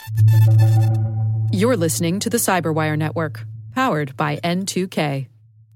You're listening to the Cyberwire Network, powered by N2K.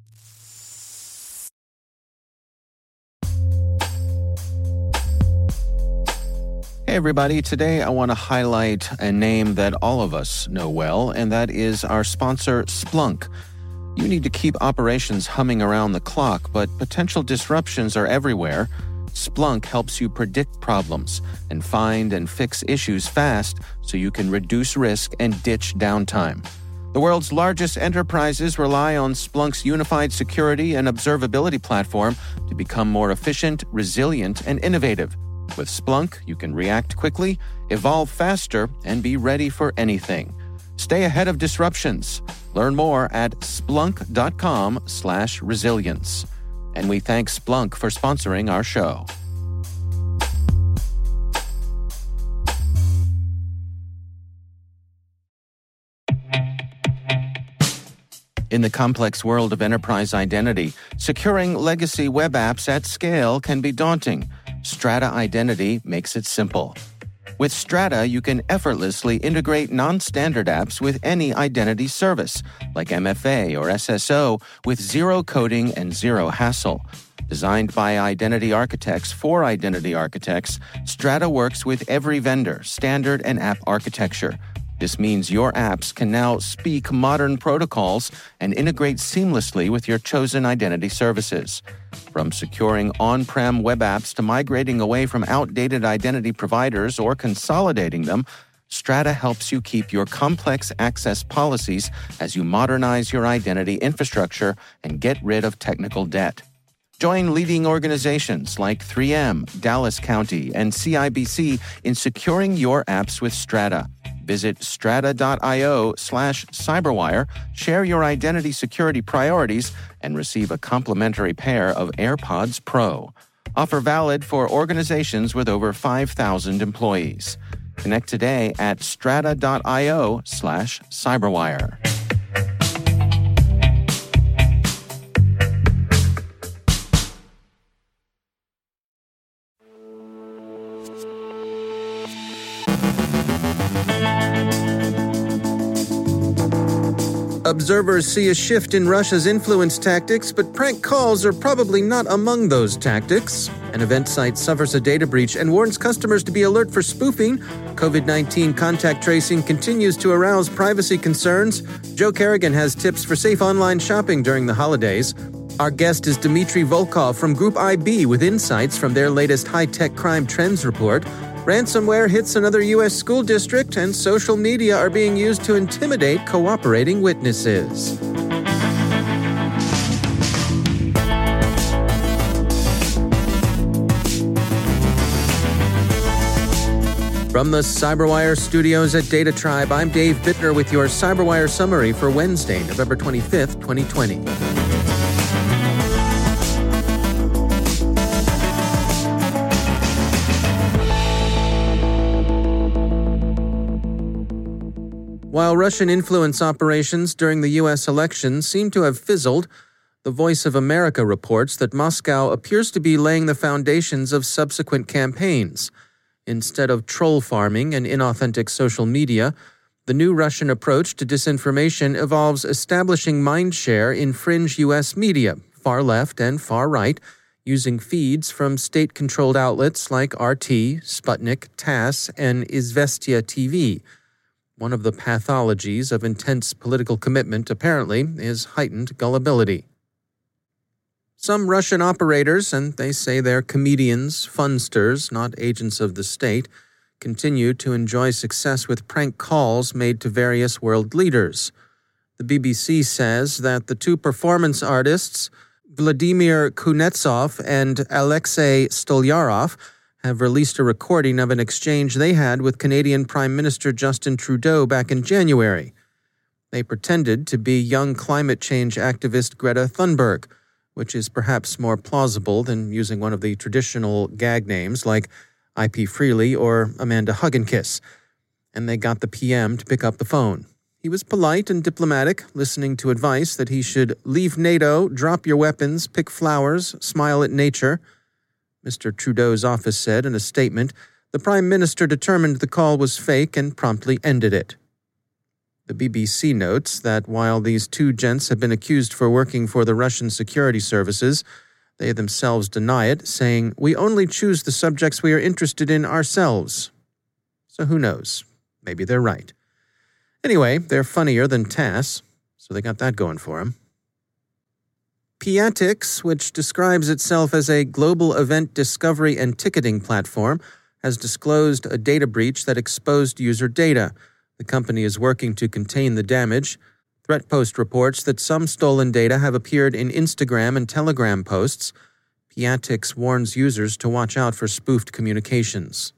Hey everybody, today I want to highlight a name that all of us know well, and that is our sponsor, Splunk. You need to keep operations humming around the clock, but potential disruptions are everywhere. Splunk helps you predict problems and find and fix issues fast so you can reduce risk and ditch downtime. The world's largest enterprises rely on Splunk's unified security and observability platform to become more efficient, resilient, and innovative. With Splunk, you can react quickly, evolve faster, and be ready for anything. Stay ahead of disruptions. Learn more at splunk.com/resilience. And we thank Splunk for sponsoring our show. In the complex world of enterprise identity, securing legacy web apps at scale can be daunting. Strata Identity makes it simple. With Strata, you can effortlessly integrate non-standard apps with any identity service, like MFA or SSO, with zero coding and zero hassle. Designed by identity architects for identity architects, Strata works with every vendor, standard, and app architecture. This means your apps can now speak modern protocols and integrate seamlessly with your chosen identity services. From securing on-prem web apps to migrating away from outdated identity providers or consolidating them, Strata helps you keep your complex access policies as you modernize your identity infrastructure and get rid of technical debt. Join leading organizations like 3M, Dallas County, and CIBC in securing your apps with Strata. Visit strata.io/cyberwire, share your identity security priorities, and receive a complimentary pair of AirPods Pro. Offer valid for organizations with over 5,000 employees. Connect today at strata.io/cyberwire. Observers see a shift in Russia's influence tactics, but prank calls are probably not among those tactics. An event site suffers a data breach and warns customers to be alert for spoofing. COVID-19 contact tracing continues to arouse privacy concerns. Joe Kerrigan has tips for safe online shopping during the holidays. Our guest is Dmitry Volkov from Group IB with insights from their latest high-tech crime trends report. Ransomware hits another U.S. school district, and social media are being used to intimidate cooperating witnesses. From the Cyberwire studios at Data Tribe, I'm Dave Bittner with your Cyberwire summary for Wednesday, November 25th, 2020. While Russian influence operations during the U.S. election seem to have fizzled, the Voice of America reports that Moscow appears to be laying the foundations of subsequent campaigns. Instead of troll farming and inauthentic social media, the new Russian approach to disinformation involves establishing mindshare in fringe U.S. media, far left and far right, using feeds from state-controlled outlets like RT, Sputnik, TASS, and Izvestia TV. One of the pathologies of intense political commitment, apparently, is heightened gullibility. Some Russian operators, and they say they're comedians, funsters, not agents of the state, continue to enjoy success with prank calls made to various world leaders. The BBC says that the two performance artists, Vladimir Kuznetsov and Alexei Stolyarov, have released a recording of an exchange they had with Canadian Prime Minister Justin Trudeau back in January. They pretended to be young climate change activist Greta Thunberg, which is perhaps more plausible than using one of the traditional gag names like IP Freely or Amanda Hugginkiss. And they got the PM to pick up the phone. He was polite and diplomatic, listening to advice that he should leave NATO, drop your weapons, pick flowers, smile at nature. Mr. Trudeau's office said in a statement The Prime Minister determined the call was fake and promptly ended it. The BBC notes that while these two gents have been accused for working for the Russian security services, they themselves deny it, saying, "We only choose the subjects we are interested in ourselves." So who knows? Maybe they're right. Anyway, they're funnier than TASS, so they got that going for them. Piatix, which describes itself as a global event discovery and ticketing platform, has disclosed a data breach that exposed user data. The company is working to contain the damage. ThreatPost reports that some stolen data have appeared in Instagram and Telegram posts. Piatix warns users to watch out for spoofed communications.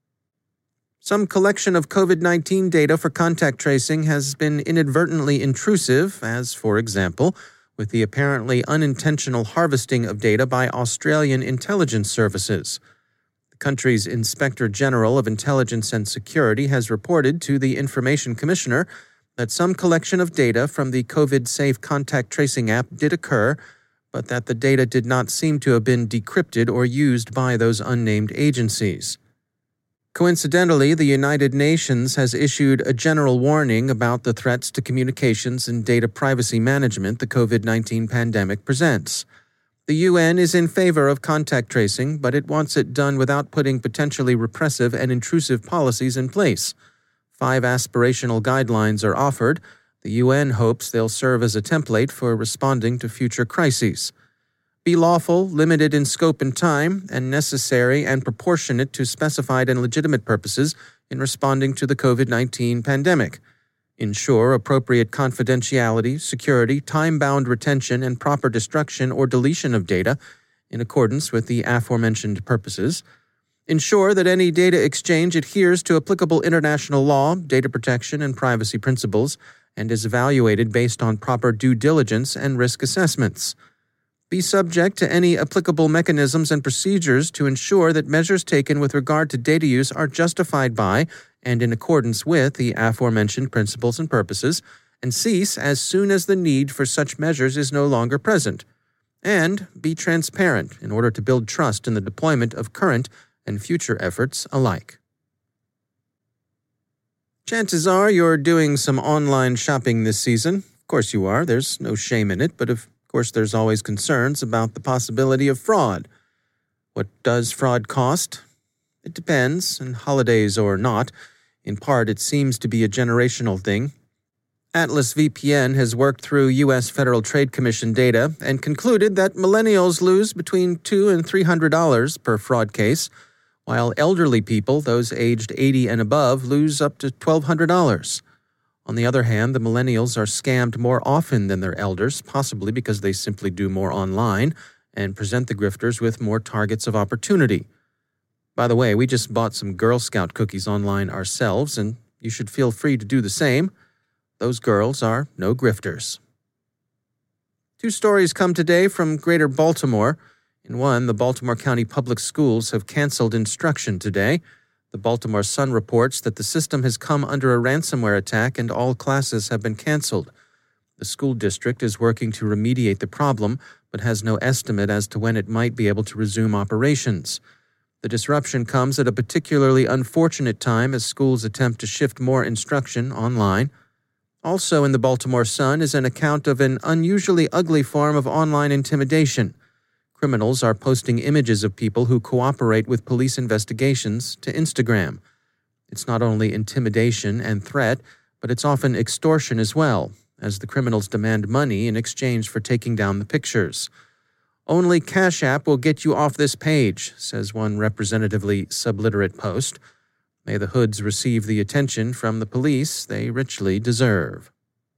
Some collection of COVID-19 data for contact tracing has been inadvertently intrusive, as, for example, with the apparently unintentional harvesting of data by Australian intelligence services. The country's Inspector General of Intelligence and Security has reported to the Information Commissioner that some collection of data from the COVID-safe contact tracing app did occur, but that the data did not seem to have been decrypted or used by those unnamed agencies. Coincidentally, the United Nations has issued a general warning about the threats to communications and data privacy management the COVID-19 pandemic presents. The UN is in favor of contact tracing, but it wants it done without putting potentially repressive and intrusive policies in place. 5 aspirational guidelines are offered. The UN hopes they'll serve as a template for responding to future crises. Be lawful, limited in scope and time, and necessary and proportionate to specified and legitimate purposes in responding to the COVID-19 pandemic. Ensure appropriate confidentiality, security, time-bound retention, and proper destruction or deletion of data in accordance with the aforementioned purposes. Ensure that any data exchange adheres to applicable international law, data protection, and privacy principles, and is evaluated based on proper due diligence and risk assessments. Be subject to any applicable mechanisms and procedures to ensure that measures taken with regard to data use are justified by and in accordance with the aforementioned principles and purposes, and cease as soon as the need for such measures is no longer present. And be transparent in order to build trust in the deployment of current and future efforts alike. Chances are you're doing some online shopping this season. Of course you are. There's no shame in it, but of course there's always concerns about the possibility of fraud. What does fraud cost? It depends, and holidays or not. In part, it seems to be a generational thing. Atlas VPN has worked through U.S. Federal Trade Commission data and concluded that millennials lose between $200 and $300 per fraud case, while elderly people, those aged 80 and above, lose up to $1,200. On the other hand, the millennials are scammed more often than their elders, possibly because they simply do more online and present the grifters with more targets of opportunity. By the way, we just bought some Girl Scout cookies online ourselves, and you should feel free to do the same. Those girls are no grifters. 2 stories come today from Greater Baltimore. In one, the Baltimore County Public Schools have canceled instruction today. The Baltimore Sun reports that the system has come under a ransomware attack and all classes have been canceled. The school district is working to remediate the problem, but has no estimate as to when it might be able to resume operations. The disruption comes at a particularly unfortunate time as schools attempt to shift more instruction online. Also in the Baltimore Sun is an account of an unusually ugly form of online intimidation. Criminals are posting images of people who cooperate with police investigations to Instagram. It's not only intimidation and threat, but it's often extortion as well, as the criminals demand money in exchange for taking down the pictures. Only Cash App will get you off this page, says one representatively subliterate post. May the hoods receive the attention from the police they richly deserve.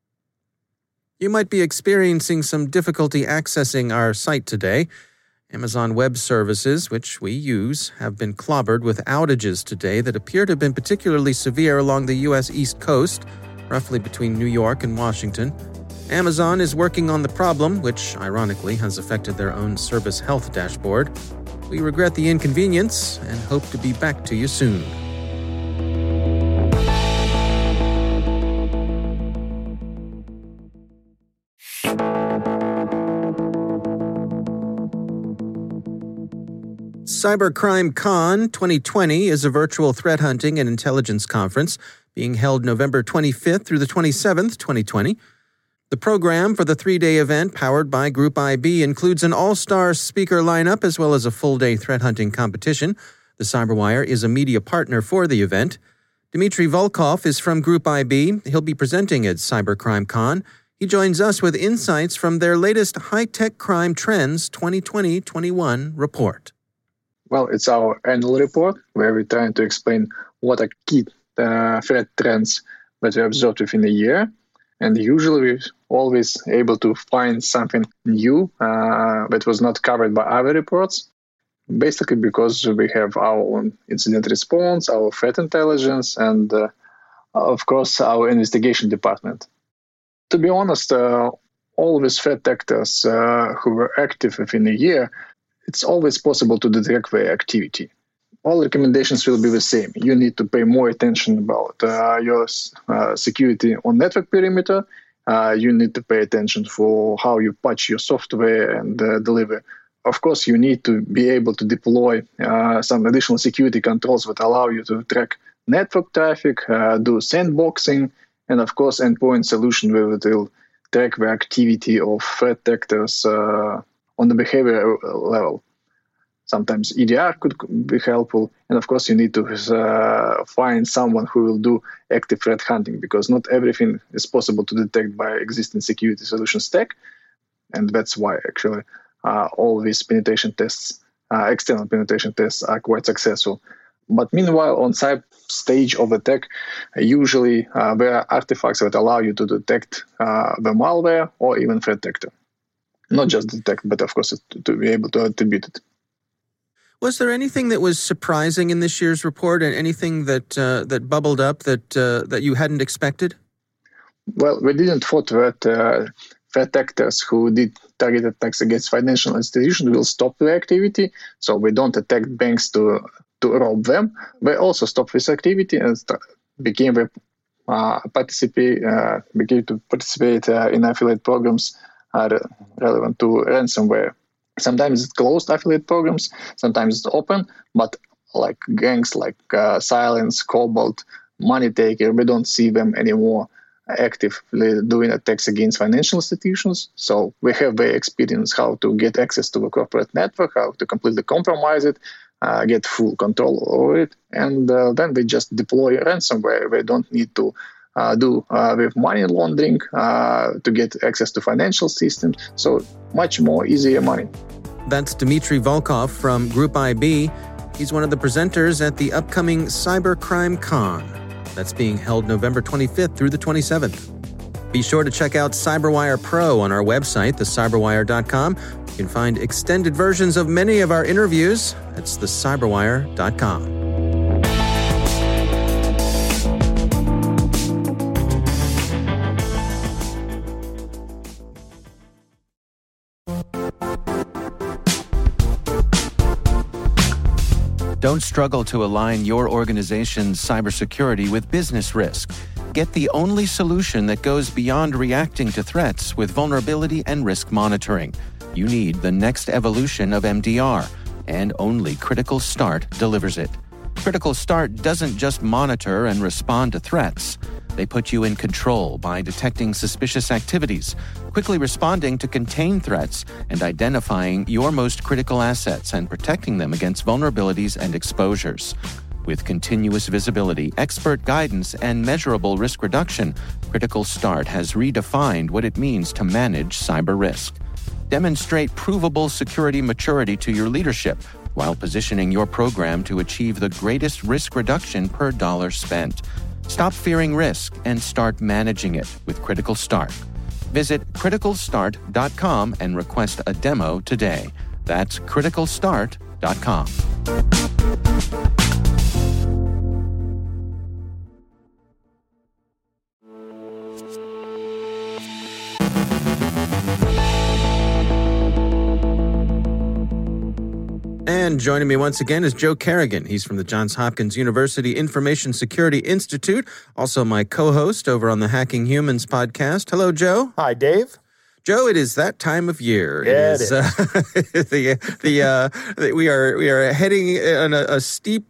You might be experiencing some difficulty accessing our site today. Amazon Web Services, which we use, have been clobbered with outages today that appear to have been particularly severe along the U.S. East Coast, roughly between New York and Washington. Amazon is working on the problem, which ironically has affected their own service health dashboard. We regret the inconvenience and hope to be back to you soon. Cybercrime Con 2020 is a virtual threat hunting and intelligence conference being held November 25th through the 27th, 2020. The program for the three-day event, powered by Group IB, includes an all-star speaker lineup as well as a full-day threat hunting competition. The CyberWire is a media partner for the event. Dmitry Volkov is from Group IB. He'll be presenting at Cybercrime Con. He joins us with insights from their latest High-Tech Crime Trends 2020-21 report. Well, it's our annual report where we're trying to explain what are key threat trends that we observed within a year. And usually we're always able to find something new that was not covered by other reports, basically because we have our own incident response, our threat intelligence, and of course, our investigation department. To be honest, all these threat actors who were active within a year, it's always possible to detect their activity. All recommendations will be the same. You need to pay more attention about your security on network perimeter. You need to pay attention for how you patch your software and deliver. Of course, you need to be able to deploy some additional security controls that allow you to track network traffic, do sandboxing, and of course, endpoint solution where it will track the activity of threat actors on the behavior level. Sometimes EDR could be helpful. And of course, you need to find someone who will do active threat hunting, because not everything is possible to detect by existing security solution stack. And that's why actually all these penetration tests, external penetration tests, are quite successful. But meanwhile, on side stage of attack, usually there are artifacts that allow you to detect the malware or even threat actor. Not just detect, but of course to be able to attribute it. Was there anything that was surprising in this year's report, and anything that bubbled up that you hadn't expected? Well, we didn't thought that threat actors who did targeted attacks against financial institutions will stop their activity. So we don't attack banks to rob them. We also stopped this activity and began to participate in affiliate programs relevant to ransomware. Sometimes it's closed affiliate programs, sometimes it's open, but like gangs like Silence, Cobalt, Moneytaker, we don't see them anymore actively doing attacks against financial institutions. So we have the experience how to get access to the corporate network, how to completely compromise it, get full control over it, and then we just deploy ransomware. We don't need to do with money laundering to get access to financial systems. So much more easier money. That's Dmitry Volkov from Group IB. He's one of the presenters at the upcoming Cybercrime Con. That's being held November 25th through the 27th. Be sure to check out CyberWire Pro on our website, thecyberwire.com. You can find extended versions of many of our interviews. It's thecyberwire.com. Don't struggle to align your organization's cybersecurity with business risk. Get the only solution that goes beyond reacting to threats with vulnerability and risk monitoring. You need the next evolution of MDR, and only Critical Start delivers it. Critical Start doesn't just monitor and respond to threats. They put you in control by detecting suspicious activities, quickly responding to contain threats, and identifying your most critical assets and protecting them against vulnerabilities and exposures. With continuous visibility, expert guidance, and measurable risk reduction, Critical Start has redefined what it means to manage cyber risk. Demonstrate provable security maturity to your leadership while positioning your program to achieve the greatest risk reduction per dollar spent. Stop fearing risk and start managing it with Critical Start. Visit criticalstart.com and request a demo today. That's criticalstart.com. And joining me once again is Joe Carrigan. He's from the Johns Hopkins University Information Security Institute, also my co-host over on the Hacking Humans podcast. Hello, Joe. Hi, Dave. Joe, it is that time of year. Yeah, it is. We are heading on a steep,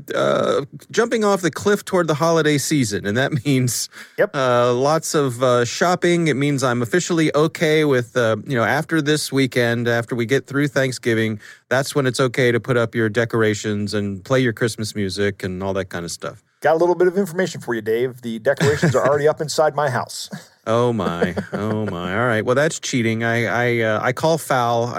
jumping off the cliff toward the holiday season, and that means lots of shopping. It means I'm officially okay with after this weekend, after we get through Thanksgiving, that's when it's okay to put up your decorations and play your Christmas music and all that kind of stuff. Got a little bit of information for you, Dave. The decorations are already up inside my house. Oh my! All right. Well, that's cheating. I call foul.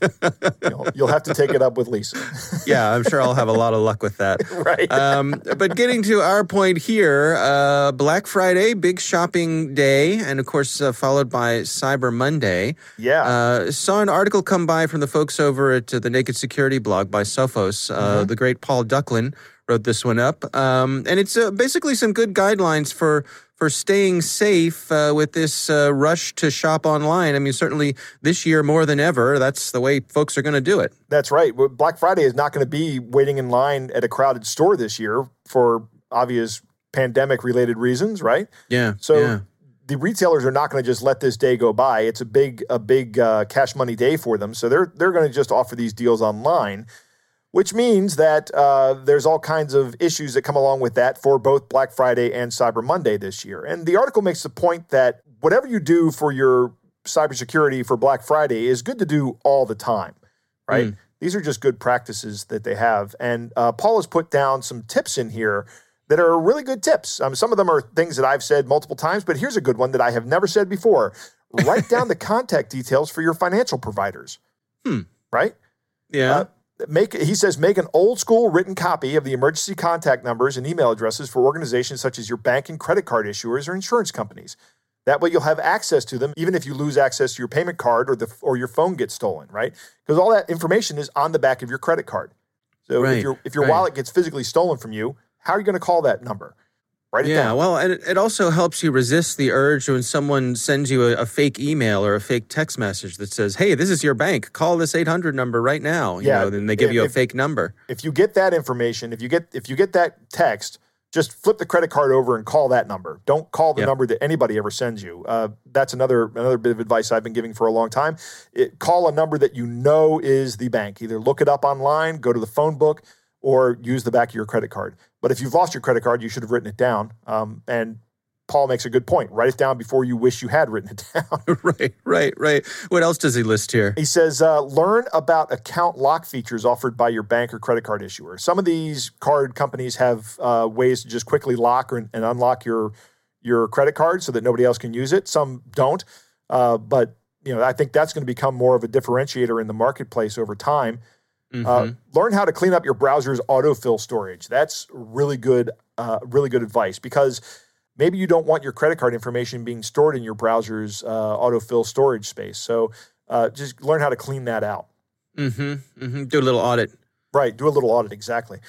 You'll have to take it up with Lisa. Yeah, I'm sure I'll have a lot of luck with that. Right. But getting to our point here, Black Friday, big shopping day, and of course followed by Cyber Monday. Yeah. Saw an article come by from the folks over at the Naked Security blog by Sophos. The great Paul Ducklin wrote this one up, and it's basically some good guidelines for staying safe with this rush to shop online. I mean, certainly this year more than ever, that's the way folks are going to do it. That's right. Black Friday is not going to be waiting in line at a crowded store this year for obvious pandemic-related reasons, right? Yeah. So the retailers are not going to just let this day go by. It's a big cash money day for them. So they're going to just offer these deals online, which means that there's all kinds of issues that come along with that for both Black Friday and Cyber Monday this year. And the article makes the point that whatever you do for your cybersecurity for Black Friday is good to do all the time, right? These are just good practices that they have. And Paul has put down some tips in here that are really good tips. Some of them are things that I've said multiple times, but here's a good one that I have never said before. Write down the contact details for your financial providers, right? Yeah. He says, make an old school written copy of the emergency contact numbers and email addresses for organizations such as your bank and credit card issuers or insurance companies. That way you'll have access to them, even if you lose access to your payment card or your phone gets stolen, right? Because all that information is on the back of your credit card. So if your wallet gets physically stolen from you, how are you going to call that number? Write it down. Yeah, well, and it also helps you resist the urge when someone sends you a fake email or a fake text message that says, hey, this is your bank. Call this 800 number right now. Then they give you a fake number. If you get that information, if you get that text, just flip the credit card over and call that number. Don't call the number that anybody ever sends you. That's another bit of advice I've been giving for a long time. Call a number that you know is the bank. Either look it up online, go to the phone book, or use the back of your credit card. But if you've lost your credit card, you should have written it down. And Paul makes a good point. Write it down before you wish you had written it down. Right. What else does he list here? He says, learn about account lock features offered by your bank or credit card issuer. Some of these card companies have ways to just quickly lock and unlock your credit card so that nobody else can use it. Some don't. But I think that's going to become more of a differentiator in the marketplace over time. Learn how to clean up your browser's autofill storage. That's really good advice, because maybe you don't want your credit card information being stored in your browser's autofill storage space. So just learn how to clean that out. Do a little audit. Right, do a little audit, exactly.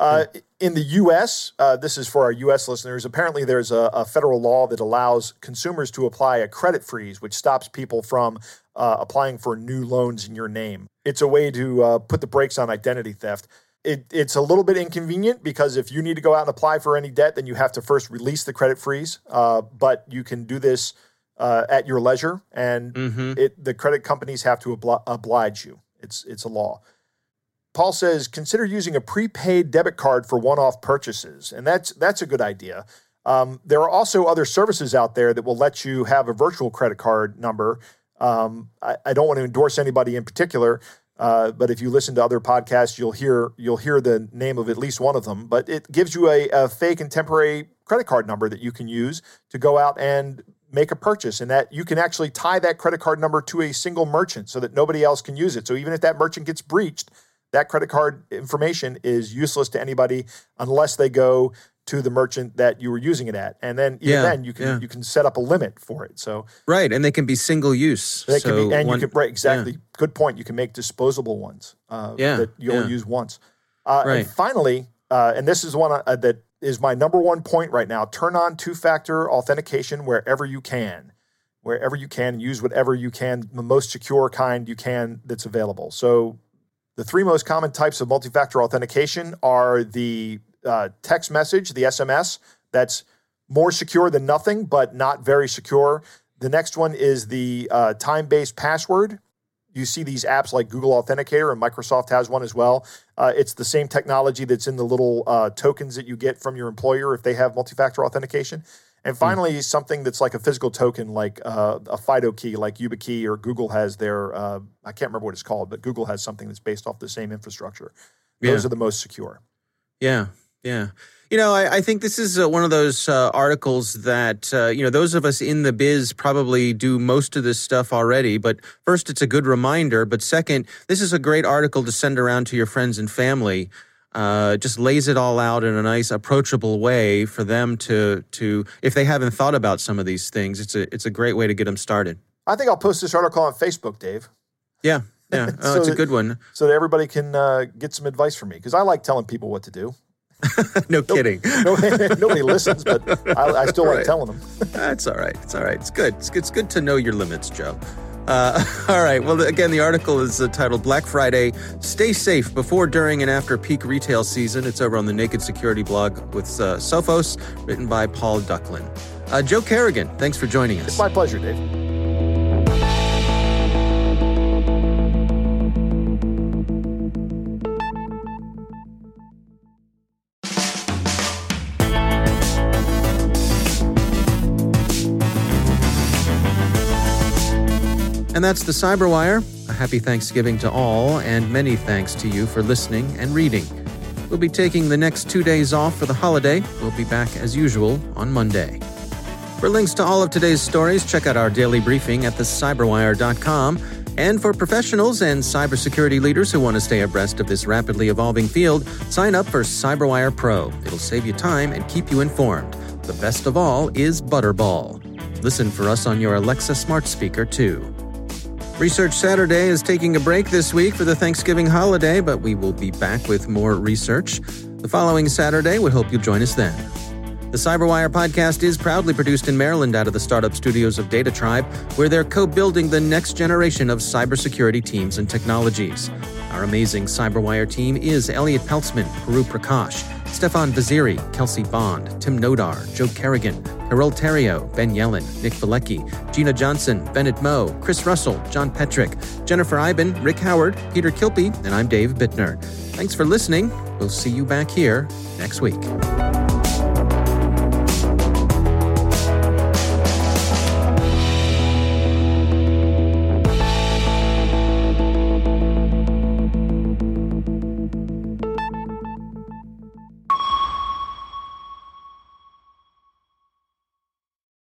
In the U.S., this is for our U.S. listeners, apparently there's a federal law that allows consumers to apply a credit freeze, which stops people from applying for new loans in your name. It's a way to put the brakes on identity theft. It's a little bit inconvenient, because if you need to go out and apply for any debt, then you have to first release the credit freeze. But you can do this at your leisure, and the credit companies have to oblige you. It's a law. Paul says, consider using a prepaid debit card for one-off purchases, and that's a good idea. There are also other services out there that will let you have a virtual credit card number. I don't want to endorse anybody in particular, but if you listen to other podcasts, you'll hear the name of at least one of them. But it gives you a fake and temporary credit card number that you can use to go out and make a purchase, and that you can actually tie that credit card number to a single merchant so that nobody else can use it. So even if that merchant gets breached, that credit card information is useless to anybody unless they go to the merchant that you were using it at. And then then you can set up a limit for it. So and they can be single use. Exactly. Good point. You can make disposable ones that you only use once. And finally, and this is one that is my number one point right now, turn on two-factor authentication wherever you can. Wherever you can, use whatever you can, the most secure kind you can that's available. So the three most common types of multi-factor authentication are the text message, the SMS, that's more secure than nothing, but not very secure. The next one is the time-based password. You see these apps like Google Authenticator, and Microsoft has one as well. It's the same technology that's in the little tokens that you get from your employer if they have multi-factor authentication. And finally, something that's like a physical token, like a FIDO key, like YubiKey, or Google has their, I can't remember what it's called, but Google has something that's based off the same infrastructure. Those are the most secure. Yeah. I think this is one of those articles that, those of us in the biz probably do most of this stuff already. But first, it's a good reminder. But second, this is a great article to send around to your friends and family. Just lays it all out in a nice, approachable way for them to if they haven't thought about some of these things. It's a great way to get them started. I think I'll post this article on Facebook, Dave. Yeah. Oh, it's a good one. So that everybody can get some advice from me, because I like telling people what to do. No kidding. Nobody listens, but I still like telling them. That's all right. It's all right. It's good. It's good to know your limits, Joe. All right. Well, again, the article is titled Black Friday, Stay Safe Before, During, and After Peak Retail Season. It's over on the Naked Security blog with Sophos, written by Paul Ducklin. Joe Carrigan, thanks for joining us. It's my pleasure, Dave. And that's the Cyberwire. A happy Thanksgiving to all, and many thanks to you for listening and reading. We'll be taking the next 2 days off for the holiday. We'll be back as usual on Monday. For links to all of today's stories, check out our daily briefing at thecyberwire.com. And for professionals and cybersecurity leaders who want to stay abreast of this rapidly evolving field, sign up for Cyberwire Pro. It'll save you time and keep you informed. The best of all is Butterball. Listen for us on your Alexa smart speaker, too. Research Saturday is taking a break this week for the Thanksgiving holiday, but we will be back with more research the following Saturday. We hope you'll join us then. The Cyberwire podcast is proudly produced in Maryland out of the startup studios of Data Tribe, where they're co-building the next generation of cybersecurity teams and technologies. Our amazing Cyberwire team is Elliot Peltzman, Puru Prakash, Stefan Vaziri, Kelsey Bond, Tim Nodar, Joe Carrigan, Carol Terrio, Ben Yellen, Nick Valecki, Gina Johnson, Bennett Moe, Chris Russell, John Petrick, Jennifer Iben, Rick Howard, Peter Kilpie, and I'm Dave Bittner. Thanks for listening. We'll see you back here next week.